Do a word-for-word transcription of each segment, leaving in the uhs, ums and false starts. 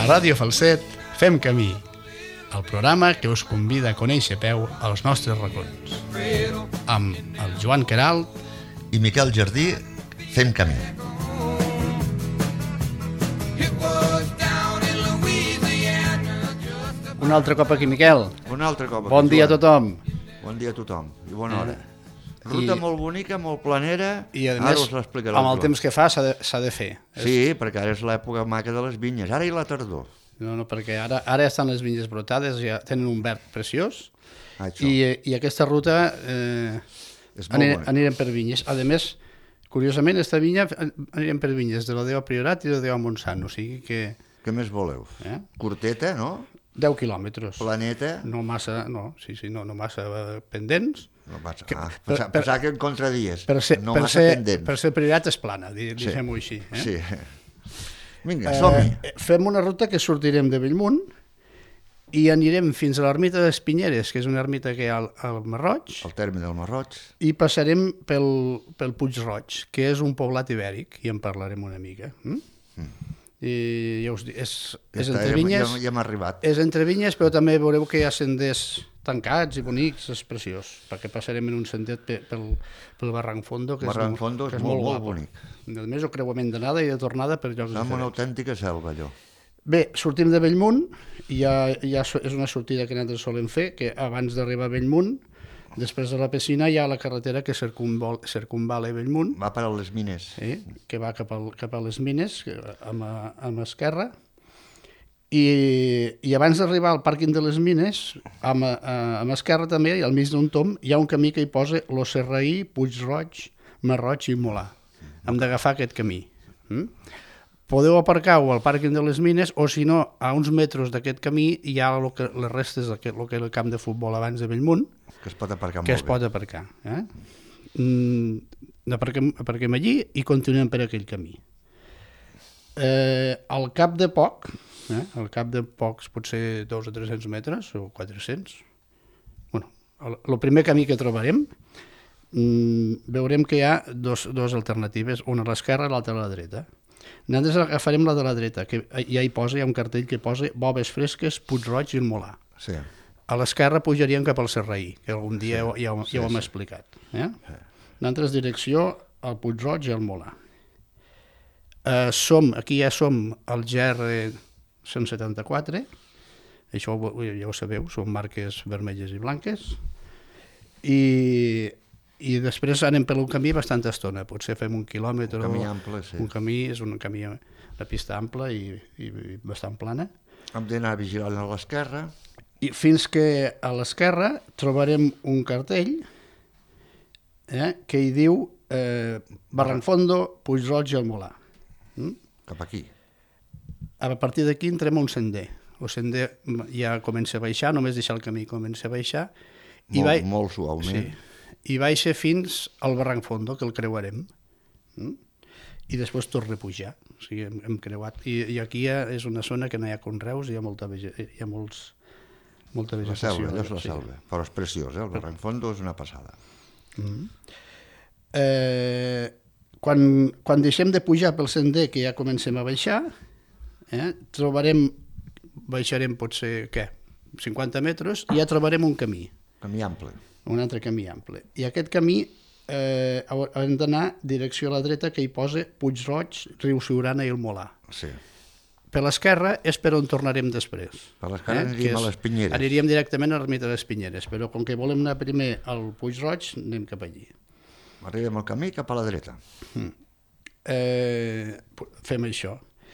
Ràdio Falset fem camí, el programa que us convida a conèixer a peu als nostres racons. Amb el Joan Queralt i Miquel Jardí fem camí. Un altre cop aquí, Miquel. Un altre cop aquí, Bon dia a tothom. Bon dia a tothom i bona hora. Ruta I... molt bonica, molt planera, i a ara més, us l'explicaré. Amb el temps que fa s'ha de, s'ha de fer. Sí, és... perquè ara és l'època maca de les vinyes, ara i la tardor. No, no, perquè ara, ara estan les vinyes brotades, ja tenen un verd preciós, ah, i, i aquesta ruta eh, anirem, anirem per vinyes. A més, curiosament, aquesta vinya anirem per vinyes de l'Odeo Priorat i l'Odeo Montsant, o sigui que... Què més voleu? Eh? Curteta, no? deu quilòmetres. Planeta? No massa, no, sí, sí, no, no massa pendents. No massa, que, ah, per, pensava, per, pensava que en contradies. Per ser, no per massa ser, pendents. Per ser Priorat és plana, diguem-ho així. Eh? Sí. Vinga, som-hi. Eh, fem una ruta que sortirem de Bellmunt i anirem fins a l'ermita de les Pinyeres, que és una ermita que hi ha al, al Marroig. Al terme del Marroig. I passarem pel, pel Puig Roig, que és un poblat ibèric, i en parlarem una mica. Mm? Mm. I ja us dic, és, ja és entre vinyes, ja, ja hem arribat. És entre vinyes, però també veureu que hi ha senders tancats i bonics, és preciós, perquè passarem en un sendet pel, pel, pel Barranc Fondo, que Barranc és, Fondo que és és molt, molt, molt bonic. A més, el creuament d'anada i de tornada per llocs diferents. És una diferents. autèntica selva, allò. Bé, sortim de Bellmunt, i ja, ja és una sortida que nosaltres solem fer, que abans d'arribar a Bellmunt, després de la Pecina hi ha la carretera que circunval, circunvala Bellmunt. Va per a les mines. Sí, que va cap, al, cap a les mines, amb, amb esquerra. I, i abans d'arribar al pàrquing de les mines, amb, amb esquerra també, al mig d'un tom, hi ha un camí que hi posa Lo Serraí, Puig Roig, Marroig i Molà. Hem d'agafar aquest camí. Mm? Podeu aparcar-ho al pàrquing de les mines, o si no, a uns metres d'aquest camí hi ha lo que, les restes del que, lo que era el camp de futbol abans de Bellmunt, que es pot aparcar que molt es pot bé. aparcar. Eh? Mm, aparquem, aparquem allí i continuem per aquell camí. Eh, al cap de poc, eh, al cap de pocs, potser dos o tres-cents metres, o quatre-cents, bueno, el, el primer camí que trobarem, mm, veurem que hi ha dos, dos alternatives, una a l'esquerra i l'altra a la dreta. Nosaltres agafarem la de la dreta, que ja hi posa, hi ha un cartell que posa Boves Fresques, Puig Roig i el Molà. Sí. A l'esquerra pujaríem cap al Serraí, que algun dia sí, ja, ja, sí, ja ho hem sí. explicat. Eh? Sí. Nosaltres direcció al Puig Roig i al Molà. Eh, som, aquí ja som al G R cent setanta-quatre, això ja ho sabeu, són marques vermelles i blanques, i, i després anem per un camí bastant estona, potser fem un quilòmetre. Un camí ample, sí. Un camí, és un camí, una pista ampla i, i bastant plana. Hem d'anar vigilant a l'esquerra. I fins que a l'esquerra trobarem un cartell eh, que hi diu eh, Barranc Fondo, Puig Roig i el Molà. Mm? Cap aquí. A partir d'aquí entrem a un sender. El sender ja comença a baixar, només deixar el camí comença a baixar. I Molt, va... molt suaument. Sí. I baixa fins al Barranc Fondo, que el creuarem. Mm? I després torna a pujar. O sigui, hem, hem creuat. I, I aquí ja és una zona que no hi ha conreus, hi ha, molta vege... hi ha molts... molta vegetació. La selva, allò és la sí. selva. Però és preciós, eh? El Barranc Fondo és una passada. Mm. Eh, quan, quan deixem de pujar pel sender, que ja comencem a baixar, eh, trobarem, baixarem potser, què, cinquanta metres, i ja trobarem un camí. Camí ample. Un altre camí ample. I aquest camí eh, hem d'anar direcció a la dreta, que hi posa Puig Roig, Riu Siurana i el Molà. Sí. Per l'esquerra és per on tornarem després. Per l'esquerra eh? aniríem és, a les Pinyeres. Aniríem directament a l'ermita de les Pinyeres, però com que volem anar primer al Puig Roig, anem cap allí. Arribem al camí cap a la dreta. Mm. Eh, fem això.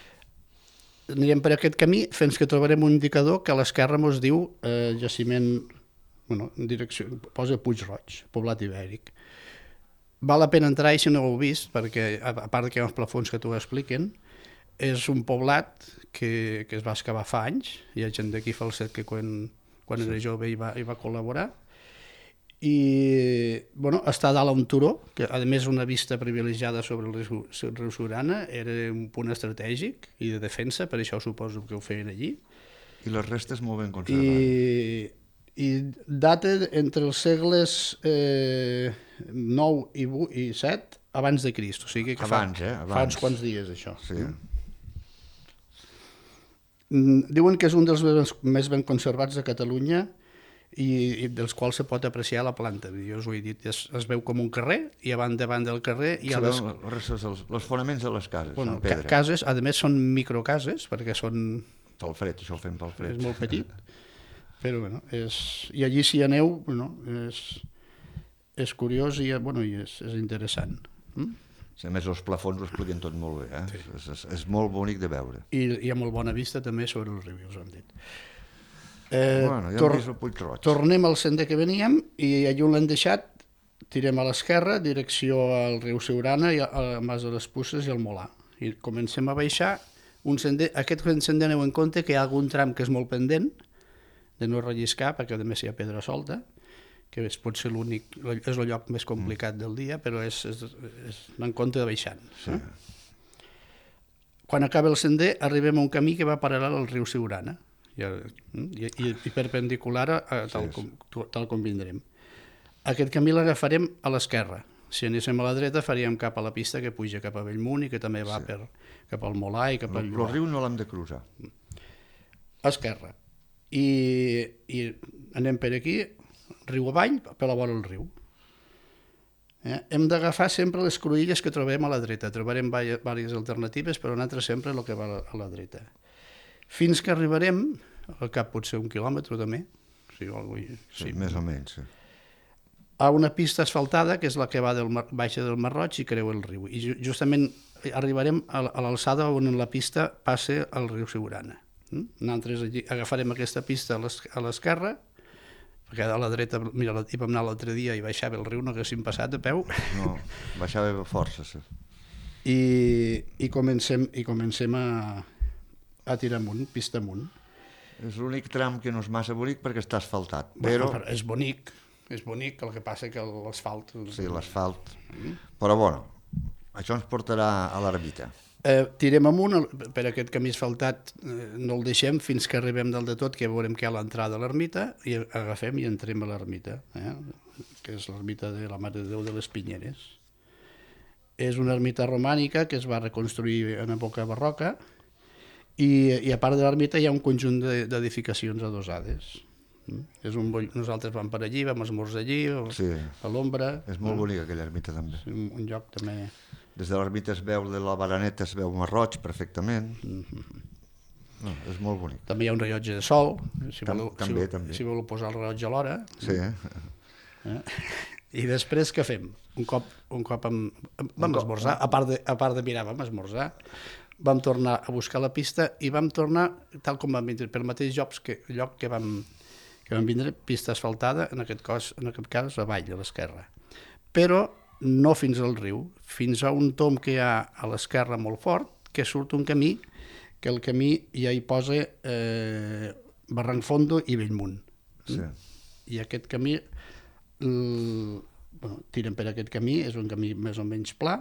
Anirem per aquest camí fins que trobarem un indicador que a l'esquerra ens diu eh, jaciment, bueno, en direcció, posa Puig Roig, poblat ibèric. Val la pena entrar si no ho heu vist, perquè a part que hi ha uns plafons que t'ho expliquen, és un poblat que, que es va excavar fa anys, hi ha gent d'aquí Falset que quan, quan sí. era jove hi va, hi va col·laborar, i bueno, està dalt a un turó, que a més una vista privilegiada sobre el riu, el riu Siurana, era un punt estratègic i de defensa, per això suposo que ho feien allí. I les restes molt ben conservades. I, i data entre els segles eh, nou i, i set abans de Crist, o sigui que abans, fa, eh? abans. fa uns quants dies això. Sí. Mm? Diuen que és un dels més ben conservats de Catalunya i, i dels quals se pot apreciar la planta. Jo us ho he dit, es, es veu com un carrer i davant davant del carrer hi ha Se les, veuen les, les, les fonaments de les cases, bueno, en pedra. cases, a més són microcases perquè són... Pel fred, això ho fem pel fred. És molt petit, però bueno, és... i allí si hi aneu, bueno, és, és curiós i, bueno, i és, és interessant. Mm? A més, els plafons ho expliquen tot molt bé, eh? Sí. És, és, és molt bonic de veure. I hi ha molt bona vista també sobre el riu, us ho hem dit. Eh, Bueno, ja tor hem vist el Puig Roig. tornem al sender que veníem i allà on l'hem deixat tirem a l'esquerra, direcció al riu Siurana, i al Mas de les Puces i al Molar. I comencem a baixar un sender. Aquest sender aneu en compte que hi ha algun tram que és molt pendent, de no relliscar, perquè a més hi ha pedra solta, que és potser l'únic, és el lloc més complicat del dia, però és, és, és anar en compte de baixant. Sí. Eh? Quan acaba el sender arribem a un camí que va paral·lel al riu Siurana i, i, i, i perpendicular a, a tal, Sí, com, tal com vindrem. Aquest camí l'agafarem a l'esquerra. Si anéssim a la dreta faríem cap a la pista que puja cap a Bellmunt i que també va sí. per, cap al Molar i cap al El, Lloar. el riu no l'hem de cruzar. A esquerra. I, i anem per aquí, riu avall, per la vora del riu. Eh? Hem d'agafar sempre les cruïlles que trobem a la dreta. Trobarem diverses alternatives, però nosaltres sempre el que va a la dreta. Fins que arribarem, al cap potser un quilòmetre també, sí, algú, Sí, sí, més o menys. Sí. a una pista asfaltada, que és la que va del Mar, baixa del Marroig i creua el riu. I ju justament arribarem a, a l'alçada on la pista passa al riu Siurana. Mm? Nosaltres allí agafarem aquesta pista a l'esquerra, perquè a la dreta, mira, hi vam anar l'altre dia i baixava el riu, no haguéssim passat a peu. No, baixava força. Sí. I, i comencem, i comencem a, a tirar amunt, pista amunt. És l'únic tram que no és massa bonic perquè està asfaltat. Bueno, Però, però és bonic, és bonic, el que passa que l'asfalt... sí, l'asfalt. Però, bueno, això ens portarà a l'ermita. Eh, tirem amunt, el- per aquest camí asfaltat eh, no el deixem fins que arribem dalt de tot, que veurem que hi ha l'entrada a l'ermita, i agafem i entrem a l'ermita, eh? Que és l'ermita de la Mare de Déu de les Pinyeres. És una ermita romànica que es va reconstruir en època barroca, i, i a part de l'ermita hi ha un conjunt de- d'edificacions adossades. Mm? És un, bo- nosaltres vam per allí, vam esmorzar allí, Sí. a l'ombra. És molt bonica aquella ermita també. Un, un lloc també... Des de l'ermita es veu de la baraneta, es veu Marroig perfectament. No, és molt bonic. També hi ha un rellotge de sol, si Tam- voleu, també, si, també. si voleu posar el rellotge a l'hora. Sí, eh? Eh? I després què fem? Un cop, un cop am, am, vam cop- esmorzar, a part, de, a part de mirar, vam esmorzar, vam tornar a buscar la pista i vam tornar, tal com vam vindre, pel mateix lloc que, lloc que vam, que vam vindre, pista asfaltada, en aquest, cos, en aquest cas avall, a l'esquerra. Però no fins al riu, fins a un tom que hi ha a l'esquerra molt fort, que surt un camí, que el camí ja hi posa eh, Barranc Fondo i Bellmunt. Sí. I aquest camí, el, bueno, tirem per aquest camí, és un camí més o menys pla,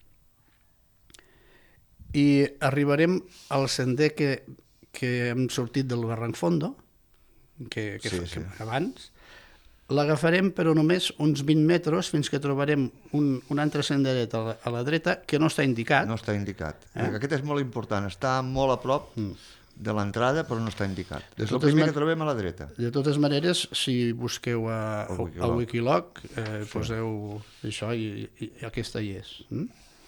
i arribarem al sender que, que hem sortit del Barranc Fondo, que, que, Sí, que, sí. que abans, l'agafarem però només uns vint metres fins que trobarem un, un altre senderet a la, a la dreta que no està indicat. No està indicat. Eh? Aquest és molt important. Està molt a prop de l'entrada, però no està indicat. És el totes primer man- que trobem a la dreta. De totes maneres, si busqueu a, Al a, Wikiloc. a Wikiloc, eh, poseu això i, i, i aquesta hi és. Mm?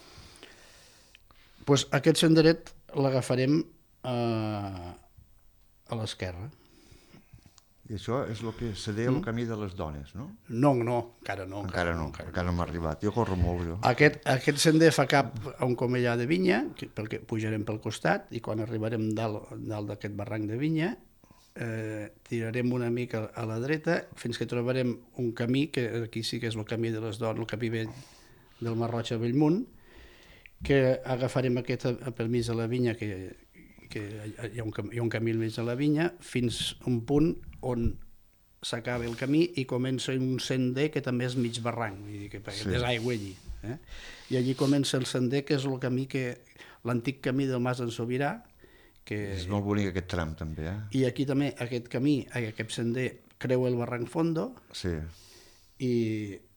Pues aquest senderet l'agafarem a, a l'esquerra. I això és el que seria el camí de les dones, no? No, no, encara no. Encara no, encara no m'ha arribat. Jo corro molt, jo. Aquest, aquest sender fa cap a un comellà de vinya, que, perquè pujarem pel costat, i quan arribarem dalt, dalt d'aquest barranc de vinya, eh, tirarem una mica a la dreta fins que trobarem un camí, que aquí sí que és el camí de les dones, el camí vell del Marroig a Bellmunt, que agafarem aquest permís a la vinya, que, que hi ha, un, hi ha un camí al mig de la vinya, fins a un punt on s'acaba el camí i comença un sender que també és mig barranc, vull dir que Sí. és aigua allí. Eh? I allí comença el sender, que és el camí que l'antic camí del Mas d'en Sobirà, que, És molt bonic aquest tram, també, eh? i aquí també aquest camí, aquest sender creua el barranc Fondo Sí. i,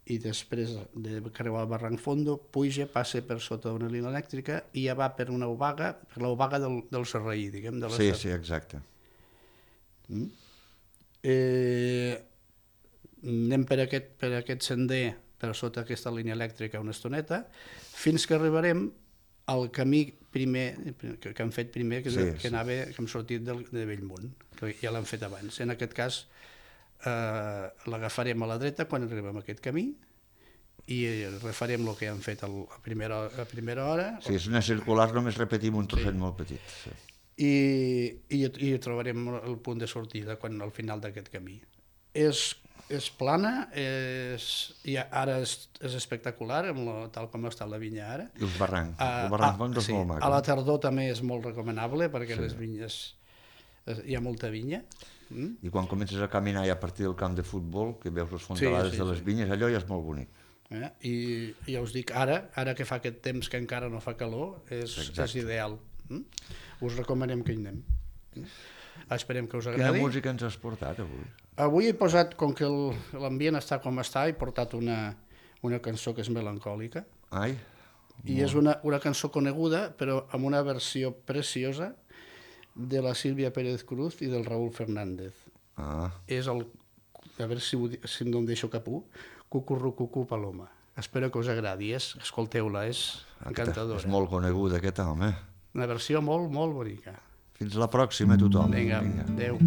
i després de que arriba al barranc Fondo, puja, passa per sota d'una línia elèctrica i ja va per una obaga, per l'obaga del, del Serraí, diguem, de Sí, sí, exacte. Mm? Eh, anem per aquest, per aquest sender, per sota aquesta línia elèctrica una estoneta, fins que arribarem al camí primer, que, que hem fet primer, que, sí, que, anava, que hem sortit de, de Bellmunt, que ja l'hem fet abans. En aquest cas, eh, l'agafarem a la dreta quan arribem a aquest camí i refarem el que hem fet a primera, a primera hora. Sí, és una circular, només repetim un trosset sí. molt petit. Sí. I, i, i trobarem el punt de sortida quan, al final d'aquest camí. És, és plana, és, i ara és, és espectacular, amb la, tal com està la vinya ara. I els barrancs, el barranc Fondo és sí, molt maco. A la tardor també és molt recomanable perquè sí. les vinyes, hi ha molta vinya. Mm? I quan comences a caminar i a partir del camp de futbol, que veus les fondalades sí, sí, de les vinyes, allò ja és molt bonic. Eh? I ja us dic, ara, ara que fa aquest temps que encara no fa calor, és, és ideal. Mm? Us recomanem que hi anem. Mm? Esperem que us agradi. Quina música ens has portat avui? Avui he posat, com que l'ambient està com està, he portat una, una cançó que és melancòlica. Ai, I molt. És una, una cançó coneguda, però amb una versió preciosa de la Sílvia Pérez Cruz i del Raúl Fernández. Ah. És el, a veure si, si no em deixo cap u, Cucurrucucú Paloma. Espero que us agradi, és, escolteu-la, és encantadora. És molt coneguda aquest home. Una versió molt, molt bonica. Fins la pròxima, tothom. Vinga, Vinga. Adéu.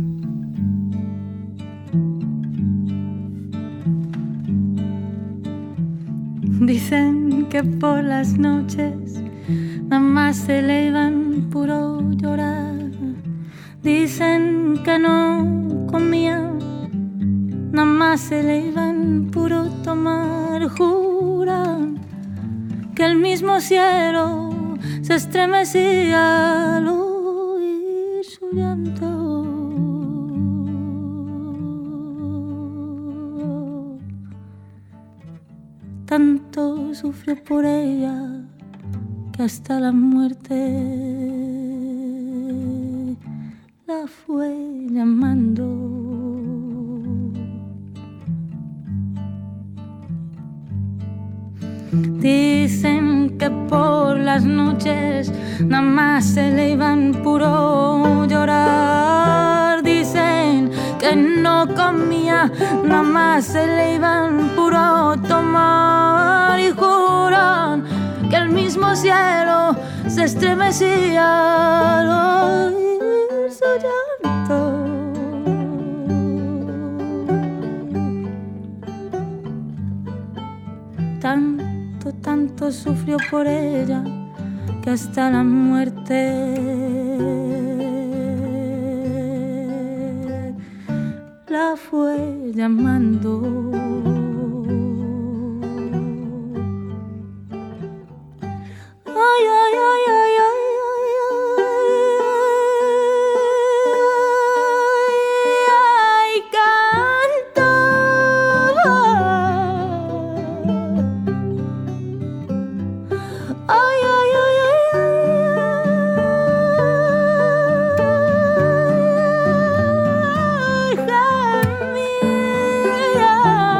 Dicen que por las noches nada más se elevan puro llorar. Dicen que no comía, nada más se elevan puro tomar. Juran que el mismo cielo se estremecía al oír su llanto. Tanto sufrió por ella que hasta la muerte la fue llamando. Dicen que por las noches nada más se le iban puro llorar. Dicen que no comía, nada más se le iban puro tomar. Y juran que el mismo cielo se estremecía al oír su llanto. Tanto, tanto sufrió por ella que hasta la muerte la fue llamando. Ay, ay, ay, ay, ay, ay, ay, cantaba. Ay, ay, ay, ay, ay, gemía.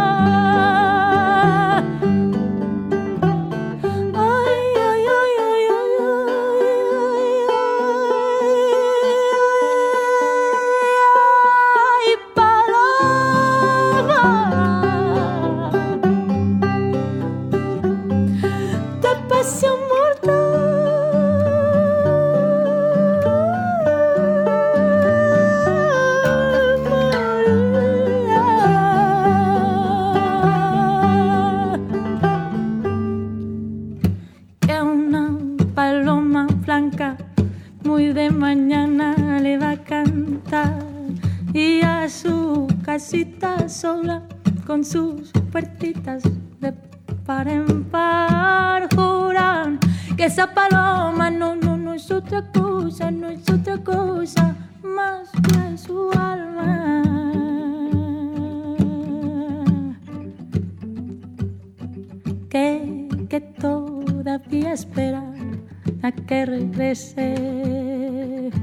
Ay, ay, ay, ay, ay, ay, paloma, de pasión que una paloma blanca muy de mañana le va a cantar y a su casita sola con sus puertitas de par en par. Juran que esa paloma no, no, no es otra cosa, no es otra cosa más que su alma. Que, que todavía espera a que regrese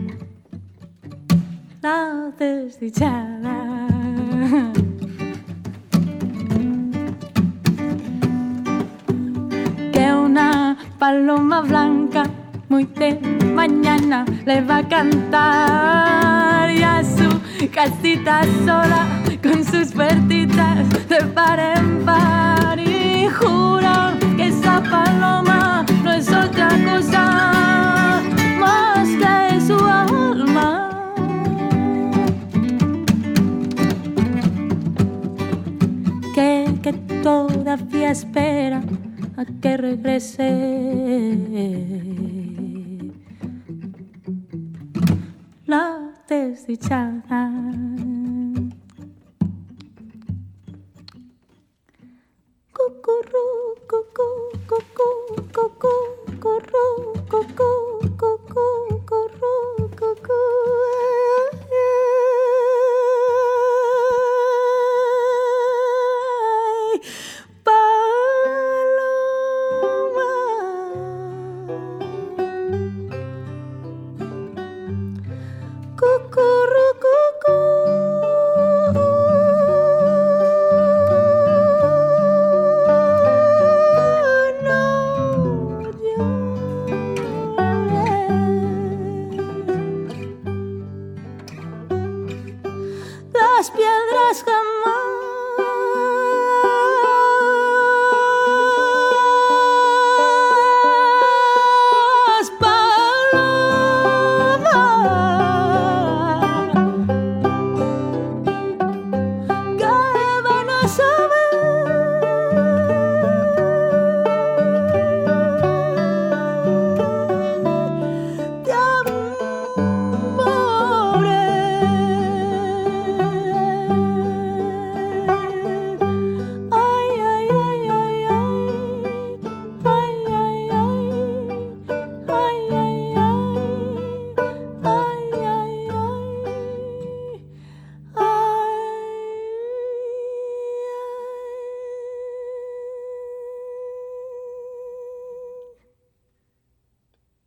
la desdichada. paloma blanca muy de mañana le va a cantar y a su casita sola con sus puertitas de par en par y jura que esa paloma no es otra cosa más que su alma. Que, que todavía espera a que regrese la desdichada. Cucurú, cucú, cucú.